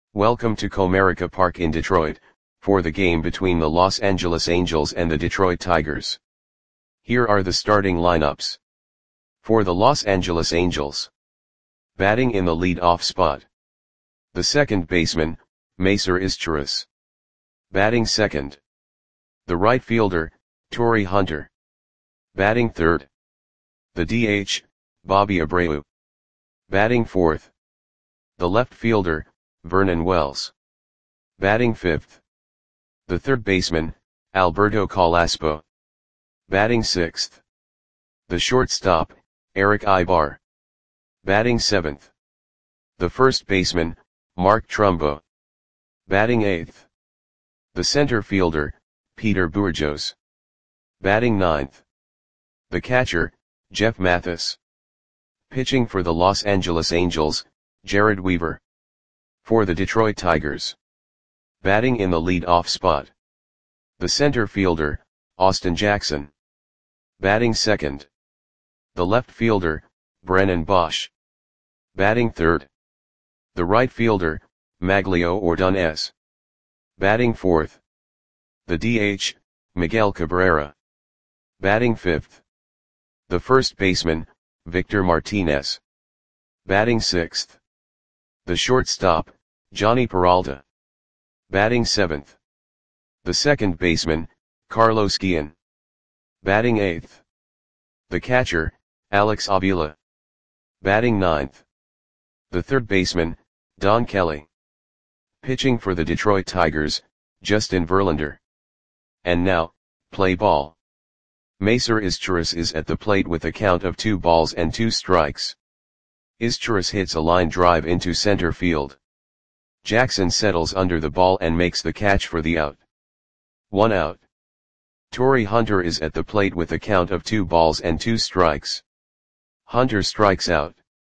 Welcome to Comerica Park in Detroit, for the game between the Los Angeles Angels and the Detroit Tigers. Here are the starting lineups. For the Los Angeles Angels. Batting in the lead-off spot. The second baseman, Macer Izturis. Batting second. The right fielder, Torii Hunter. Batting third. The DH, Bobby Abreu. Batting fourth. The left fielder, Vernon Wells. Batting fifth. The third baseman, Alberto Carrasco. Batting sixth. The shortstop, Erick Aybar. Batting seventh. The first baseman, Mark Trumbo. Batting eighth. The center fielder, Peter Bourjos. Batting ninth. The catcher, Jeff Mathis. Pitching for the Los Angeles Angels, Jared Weaver. For the Detroit Tigers. Batting in the lead-off spot. The center fielder, Austin Jackson. Batting second. The left fielder, Brennan Bosch. Batting third. The right fielder, Maglio Ordonez. Batting fourth. The DH, Miguel Cabrera. Batting fifth. The first baseman, Victor Martinez. Batting sixth. The shortstop, Johnny Peralta. Batting seventh. The second baseman, Carlos Guillen. Batting eighth. The catcher, Alex Avila. Batting ninth. The third baseman, Don Kelly. Pitching for the Detroit Tigers, Justin Verlander. And now, play ball. Macer Izturis is at the plate with a count of 2 strikes. Izturis hits a line drive into center field. Jackson settles under the ball and makes the catch for the out. 1 out. Torii Hunter is at the plate with a count of 2 strikes. Hunter strikes out.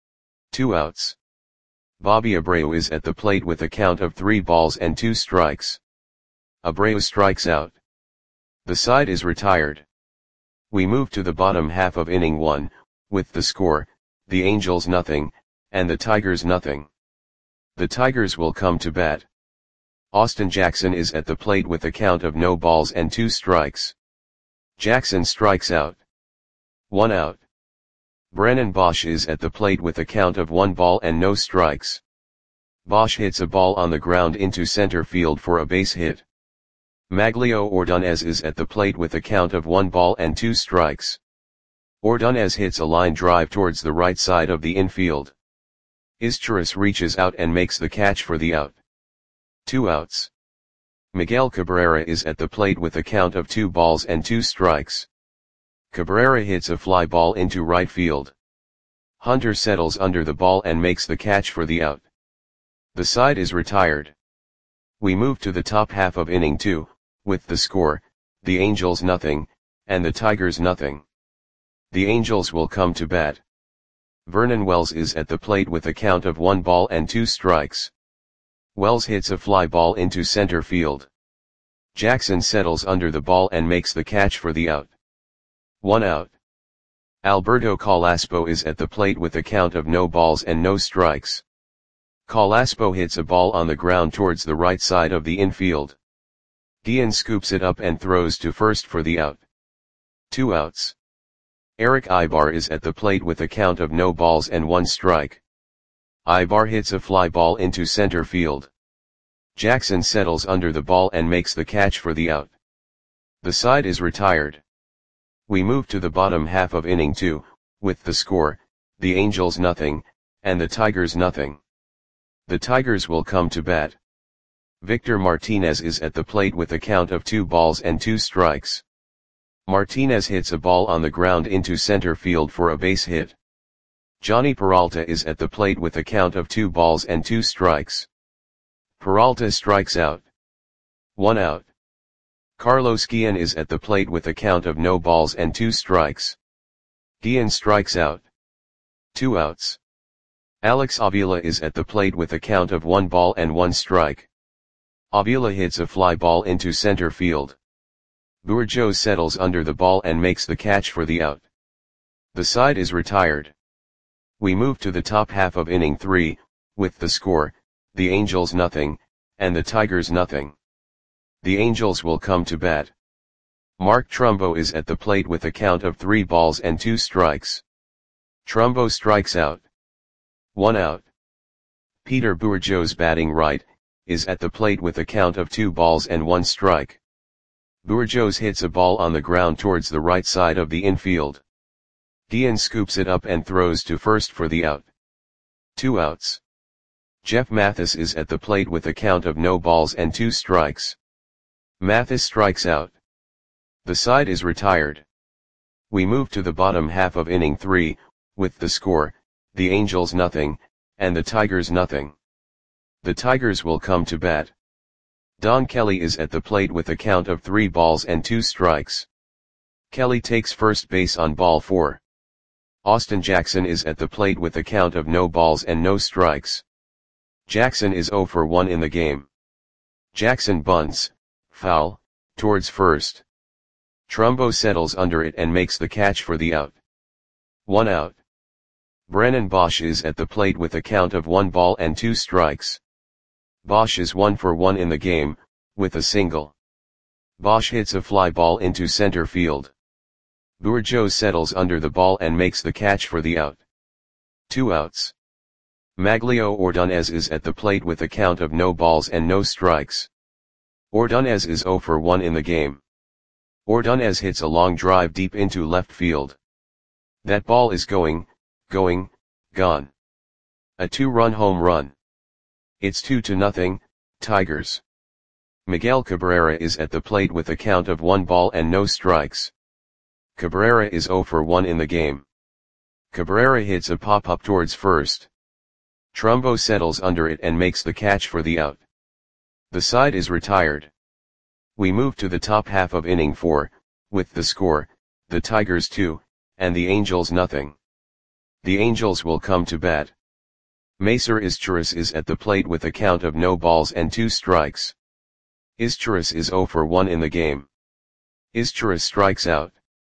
2 outs. Bobby Abreu is at the plate with a count of 3 strikes. Abreu strikes out. The side is retired. We move to the bottom half of inning 1, with the score, the Angels nothing, and the Tigers nothing. The Tigers will come to bat. Austin Jackson is at the plate with a count of 2 strikes. Jackson strikes out. 1 out. Brennan Bosch is at the plate with a count of 1 ball and no strikes. Bosch hits a ball on the ground into center field for a base hit. Maglio Ordonez is at the plate with a count of 1 ball and 2 strikes. Ordonez hits a line drive towards the right side of the infield. Izturis reaches out and makes the catch for the out. 2 outs. Miguel Cabrera is at the plate with a count of 2 strikes. Cabrera hits a fly ball into right field. Hunter settles under the ball and makes the catch for the out. The side is retired. We move to the top half of inning 2, with the score, the Angels nothing, and the Tigers nothing. The Angels will come to bat. Vernon Wells is at the plate with a count of 1 ball and 2 strikes. Wells hits a fly ball into center field. Jackson settles under the ball and makes the catch for the out. 1 out. Alberto Carrasco is at the plate with a count of 0 strikes. Carrasco hits a ball on the ground towards the right side of the infield. Guillen scoops it up and throws to first for the out. 2 outs. Erick Aybar is at the plate with a count of 1 strike. Aybar hits a fly ball into center field. Jackson settles under the ball and makes the catch for the out. The side is retired. We move to the bottom half of inning 2, with the score, the Angels nothing, and the Tigers nothing. The Tigers will come to bat. Victor Martinez is at the plate with a count of 2 strikes. Martinez hits a ball on the ground into center field for a base hit. Johnny Peralta is at the plate with a count of 2 strikes. Peralta strikes out. 1 out. Carlos Guillen is at the plate with a count of 2 strikes. Guillen strikes out. 2 outs. Alex Avila is at the plate with a count of 1 ball and 1 strike. Avila hits a fly ball into center field. Bourjos settles under the ball and makes the catch for the out. The side is retired. We move to the top half of inning 3, with the score, the Angels nothing, and the Tigers nothing. The Angels will come to bat. Mark Trumbo is at the plate with a count of 3 balls and 2 strikes. Trumbo strikes out. 1 out. Peter Bourgeois batting right, is at the plate with a count of 2 balls and 1 strike. Bourgeois hits a ball on the ground towards the right side of the infield. Guillen scoops it up and throws to first for the out. 2 outs. Jeff Mathis is at the plate with a count of no balls and 2 strikes. Mathis strikes out. The side is retired. We move to the bottom half of inning 3, with the score, the Angels nothing, and the Tigers nothing. The Tigers will come to bat. Don Kelly is at the plate with a count of 3 balls and 2 strikes. Kelly takes first base on ball 4. Austin Jackson is at the plate with a count of no balls and no strikes. Jackson is 0 for 1 in the game. Jackson bunts, foul, towards first. Trumbo settles under it and makes the catch for the out. 1 out. Brennan Bosch is at the plate with a count of 1 ball and 2 strikes. Bosch is 1 for 1 in the game, with a single. Bosch hits a fly ball into center field. Bourgeois settles under the ball and makes the catch for the out. 2 outs. Maglio Ordonez is at the plate with a count of no balls and no strikes. Ordonez is 0 for 1 in the game. Ordonez hits a long drive deep into left field. That ball is gone. A 2-run home run. It's 2-0, Tigers. Miguel Cabrera is at the plate with a count of 1 ball and no strikes. Cabrera is 0 for 1 in the game. Cabrera hits a pop-up towards first. Trumbo settles under it and makes the catch for the out. The side is retired. We move to the top half of inning 4, with the score, the Tigers 2, and the Angels nothing. The Angels will come to bat. Macer Izturis is at the plate with a count of no balls and 2 strikes. Izturis is 0 for 1 in the game. Izturis strikes out.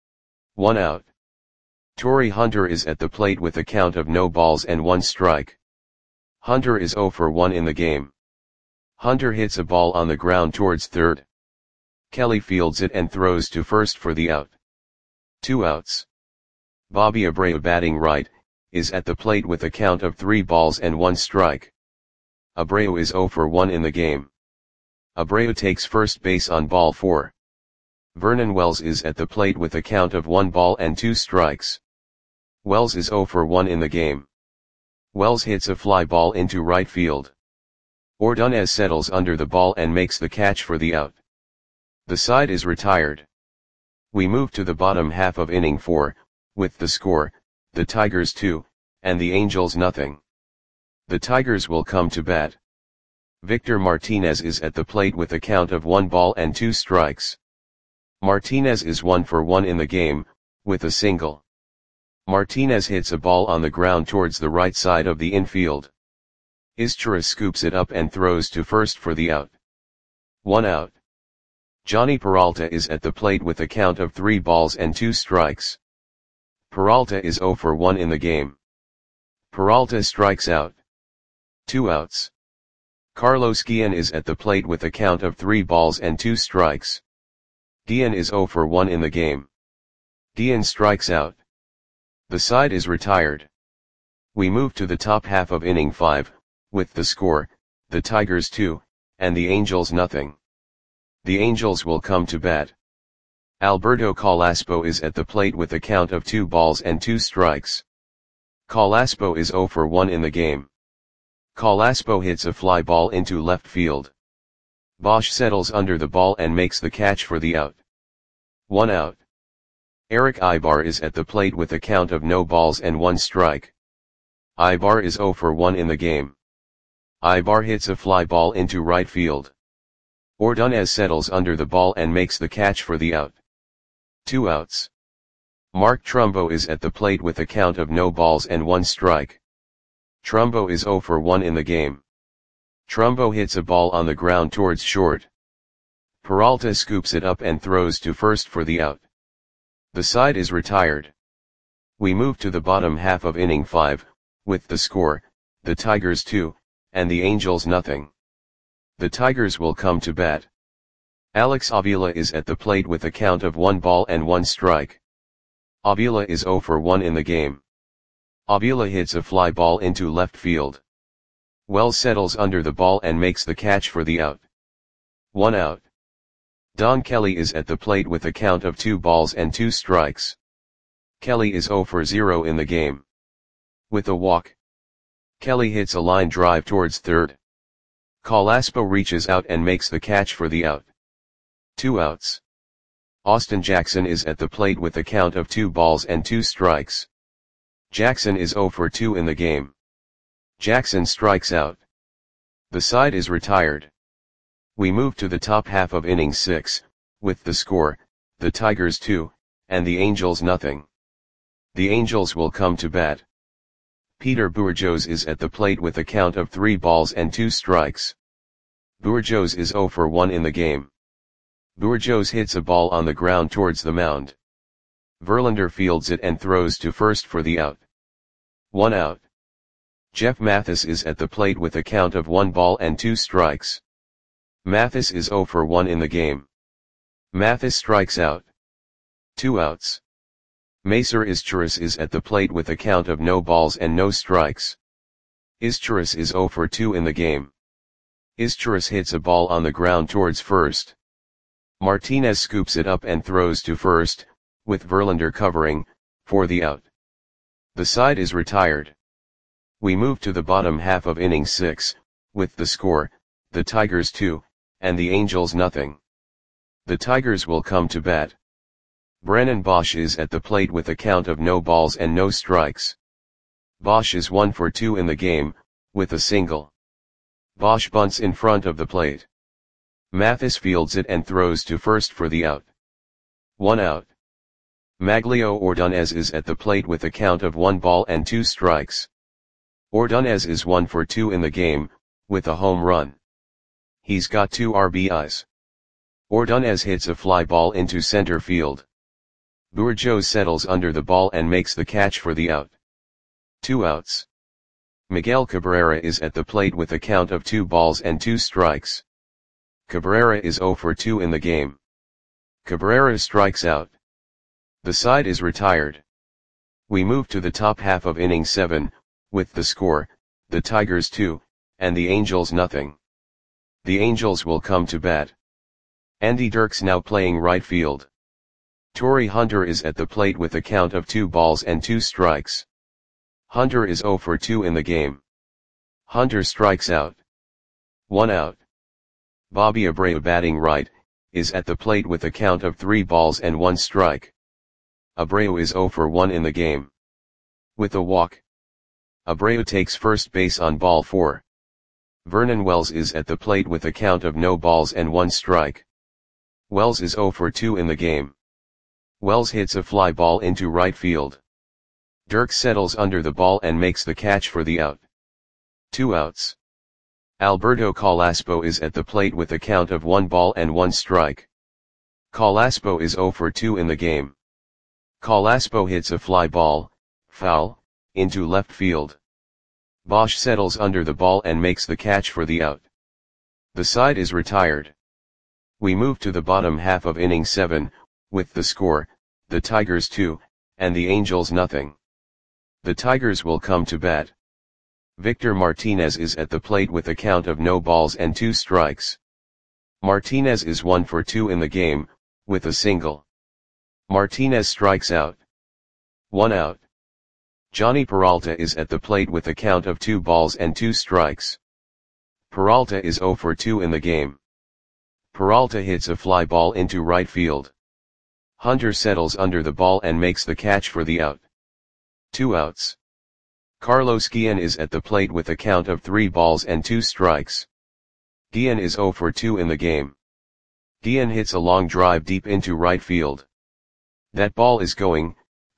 1 out. Torii Hunter is at the plate with a count of no balls and 1 strike. Hunter is 0 for 1 in the game. Hunter hits a ball on the ground towards third. Kelly fields it and throws to first for the out. 2 outs. Bobby Abreu batting right, is at the plate with a count of 3 balls and 1 strike. Abreu is 0 for 1 in the game. Abreu takes first base on ball 4. Vernon Wells is at the plate with a count of 1 ball and 2 strikes. Wells is 0 for 1 in the game. Wells hits a fly ball into right field. Ordonez settles under the ball and makes the catch for the out. The side is retired. We move to the bottom half of inning 4, with the score, the Tigers 2, and the Angels nothing. The Tigers will come to bat. Victor Martinez is at the plate with a count of 1 ball and 2 strikes. Martinez is 1 for 1 in the game, with a single. Martinez hits a ball on the ground towards the right side of the infield. Izturis scoops it up and throws to first for the out. 1 out. Johnny Peralta is at the plate with a count of 3 balls and 2 strikes. Peralta is 0 for 1 in the game. Peralta strikes out. 2 outs. Carlos Guillen is at the plate with a count of 3 balls and 2 strikes. Guillen is 0 for 1 in the game. Guillen strikes out. The side is retired. We move to the top half of inning 5, with the score, the Tigers 2, and the Angels nothing. The Angels will come to bat. Alberto Calaspo is at the plate with a count of 2 balls and 2 strikes. Calaspo is 0 for 1 in the game. Calaspo hits a fly ball into left field. Bosch settles under the ball and makes the catch for the out. 1 out. Eric Ibar is at the plate with a count of no balls and 1 strike. Ibar is 0 for 1 in the game. Ibar hits a fly ball into right field. Ordonez settles under the ball and makes the catch for the out. 2 outs. Mark Trumbo is at the plate with a count of no balls and 1 strike. Trumbo is 0 for 1 in the game. Trumbo hits a ball on the ground towards short. Peralta scoops it up and throws to first for the out. The side is retired. We move to the bottom half of inning 5, with the score, the Tigers 2, and the Angels nothing. The Tigers will come to bat. Alex Avila is at the plate with a count of 1 ball and 1 strike. Avila is 0 for 1 in the game. Avila hits a fly ball into left field. Wells settles under the ball and makes the catch for the out. 1 out. Don Kelly is at the plate with a count of 2 balls and 2 strikes. Kelly is 0 for 0 in the game. With a walk, Kelly hits a line drive towards third. Carlaspo reaches out and makes the catch for the out. 2 outs. Austin Jackson is at the plate with a count of 2 balls and 2 strikes. Jackson is 0 for 2 in the game. Jackson strikes out. The side is retired. We move to the top half of inning 6, with the score, the Tigers 2, and the Angels nothing. The Angels will come to bat. Peter Bourjos is at the plate with a count of 3 balls and 2 strikes. Bourjos is 0 for 1 in the game. Bourjos hits a ball on the ground towards the mound. Verlander fields it and throws to first for the out. 1 out. Jeff Mathis is at the plate with a count of 1 ball and 2 strikes. Mathis is 0 for 1 in the game. Mathis strikes out. 2 outs. Macer Izturis is at the plate with a count of no balls and no strikes. Izturis is 0 for 2 in the game. Izturis hits a ball on the ground towards first. Martinez scoops it up and throws to first, with Verlander covering, for the out. The side is retired. We move to the bottom half of inning 6, with the score, the Tigers 2, and the Angels nothing. The Tigers will come to bat. Brennan Bosch is at the plate with a count of no balls and no strikes. Bosch is 1 for 2 in the game, with a single. Bosch bunts in front of the plate. Mathis fields it and throws to first for the out. 1 out. Maglio Ordonez is at the plate with a count of 1 ball and 2 strikes. Ordonez is 1 for 2 in the game, with a home run. He's got 2 RBIs. Ordonez hits a fly ball into center field. Bourjos settles under the ball and makes the catch for the out. 2 outs. Miguel Cabrera is at the plate with a count of 2 balls and 2 strikes. Cabrera is 0 for 2 in the game. Cabrera strikes out. The side is retired. We move to the top half of inning 7, with the score, the Tigers 2, and the Angels nothing. The Angels will come to bat. Andy Dirks now playing right field. Torrey Hunter is at the plate with a count of 2 balls and 2 strikes. Hunter is 0 for 2 in the game. Hunter strikes out. 1 out. Bobby Abreu batting right, is at the plate with a count of 3 balls and 1 strike. Abreu is 0 for 1 in the game. With a walk, Abreu takes first base on ball 4. Vernon Wells is at the plate with a count of no balls and 1 strike. Wells is 0 for 2 in the game. Wells hits a fly ball into right field. Dirks settles under the ball and makes the catch for the out. 2 outs. Alberto Carlaspo is at the plate with a count of 1 ball and 1 strike. Carlaspo is 0 for 2 in the game. Carlaspo hits a fly ball, foul, into left field. Bosch settles under the ball and makes the catch for the out. The side is retired. We move to the bottom half of inning 7, with the score, the Tigers 2, and the Angels nothing. The Tigers will come to bat. Victor Martinez is at the plate with a count of no balls and 2 strikes. Martinez is 1 for 2 in the game, with a single. Martinez strikes out. 1 out. Johnny Peralta is at the plate with a count of 2 balls and 2 strikes. Peralta is 0 for 2 in the game. Peralta hits a fly ball into right field. Hunter settles under the ball and makes the catch for the out. 2 outs. Carlos Guillen is at the plate with a count of 3 balls and 2 strikes. Guillen is 0 for 2 in the game. Guillen hits a long drive deep into right field. That ball is gone.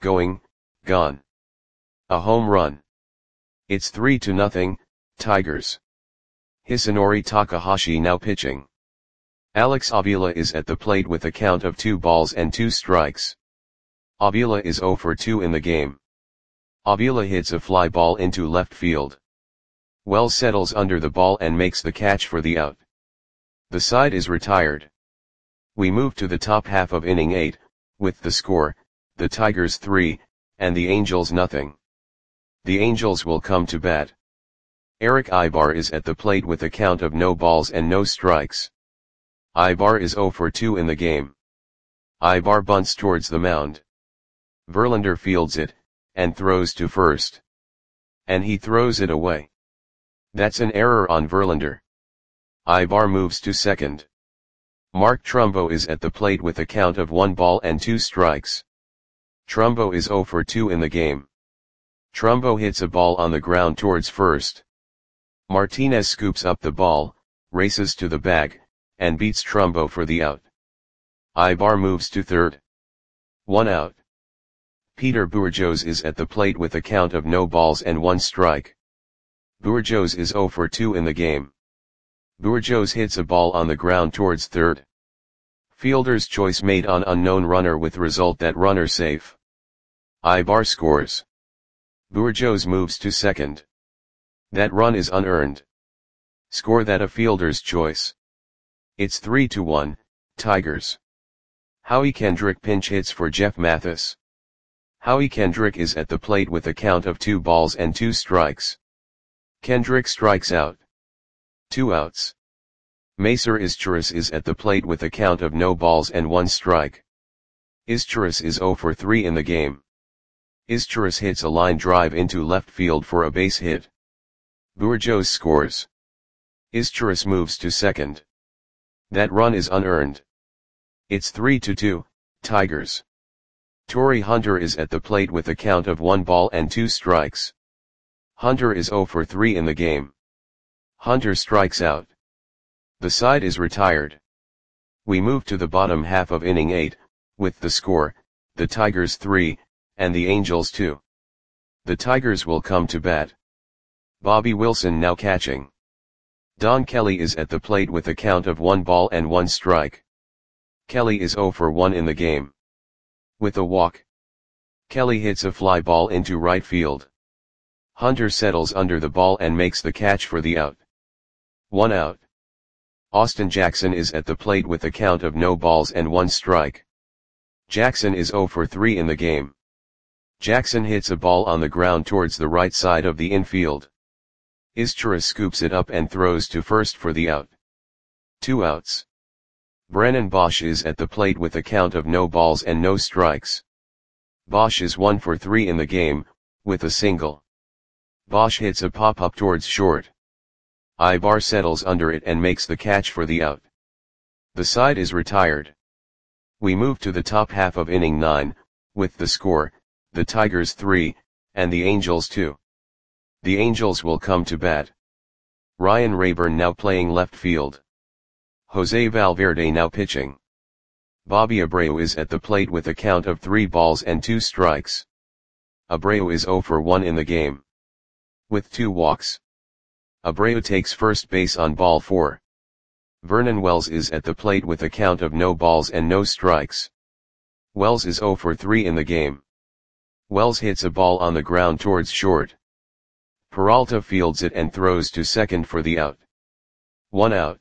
A home run. It's 3-0, Tigers. Hisanori Takahashi now pitching. Alex Avila is at the plate with a count of 2 balls and 2 strikes. Avila is 0 for 2 in the game. Avila hits a fly ball into left field. Wells settles under the ball and makes the catch for the out. The side is retired. We move to the top half of inning 8, with the score, the Tigers 3, and the Angels nothing. The Angels will come to bat. Eric Ibar is at the plate with a count of no balls and no strikes. Ibar is 0 for 2 in the game. Ibar bunts towards the mound. Verlander fields it, and throws to first. And he throws it away. That's an error on Verlander. Ibar moves to second. Mark Trumbo is at the plate with a count of 1 ball and 2 strikes. Trumbo is 0 for 2 in the game. Trumbo hits a ball on the ground towards first. Martinez scoops up the ball, races to the bag, and beats Trumbo for the out. Ibar moves to third. 1 out. Peter Bourjos is at the plate with a count of no balls and 1 strike. Bourjos is 0 for 2 in the game. Bourjos hits a ball on the ground towards third. Fielder's choice made on unknown runner with result that runner safe. Ibar scores. Bourjos moves to second. That run is unearned. Score that a fielder's choice. It's 3-1, Tigers. Howie Kendrick pinch hits for Jeff Mathis. Howie Kendrick is at the plate with a count of 2 balls and 2 strikes. Kendrick strikes out. 2 outs. Macer Izturis is at the plate with a count of no balls and 1 strike. Izturis is 0 for 3 in the game. Izturis hits a line drive into left field for a base hit. Bourjos scores. Izturis moves to second. That run is unearned. It's 3-2, Tigers. Torrey Hunter is at the plate with a count of 1 ball and 2 strikes. Hunter is 0 for 3 in the game. Hunter strikes out. The side is retired. We move to the bottom half of inning 8, with the score, the Tigers 3, and the Angels 2. The Tigers will come to bat. Bobby Wilson now catching. Don Kelly is at the plate with a count of 1 ball and 1 strike. Kelly is 0 for 1 in the game. With a walk, Kelly hits a fly ball into right field. Hunter settles under the ball and makes the catch for the out. 1 out. Austin Jackson is at the plate with a count of no balls and 1 strike. Jackson is 0 for 3 in the game. Jackson hits a ball on the ground towards the right side of the infield. Izturis scoops it up and throws to first for the out. 2 outs. Brennan Bosch is at the plate with a count of no balls and no strikes. Bosch is 1 for 3 in the game, with a single. Bosch hits a pop-up towards short. Ibar settles under it and makes the catch for the out. The side is retired. We move to the top half of inning 9, with the score, the Tigers 3, and the Angels 2. The Angels will come to bat. Ryan Rayburn now playing left field. Jose Valverde now pitching. Bobby Abreu is at the plate with a count of 3 balls and 2 strikes. Abreu is 0 for 1 in the game. With 2 walks. Abreu takes first base on ball 4. Vernon Wells is at the plate with a count of no balls and no strikes. Wells is 0 for 3 in the game. Wells hits a ball on the ground towards short. Peralta fields it and throws to second for the out. 1 out.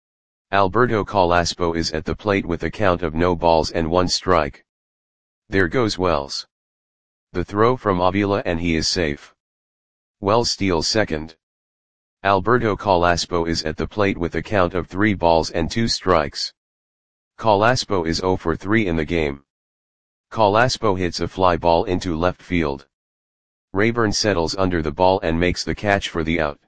Alberto Calaspo is at the plate with a count of no balls and 1 strike. There goes Wells. The throw from Avila and he is safe. Wells steals second. Alberto Calaspo is at the plate with a count of 3 balls and 2 strikes. Calaspo is 0 for 3 in the game. Calaspo hits a fly ball into left field. Rayburn settles under the ball and makes the catch for the out.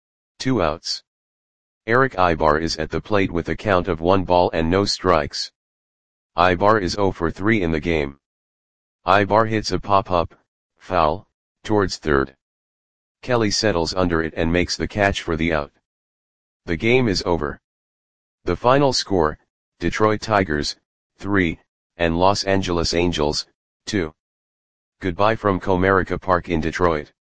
2 outs. Eric Ibar is at the plate with a count of 1 ball and no strikes. Ibar is 0 for 3 in the game. Ibar hits a pop-up, foul, towards third. Kelly settles under it and makes the catch for the out. The game is over. The final score, Detroit Tigers, 3, and Los Angeles Angels, 2. Goodbye from Comerica Park in Detroit.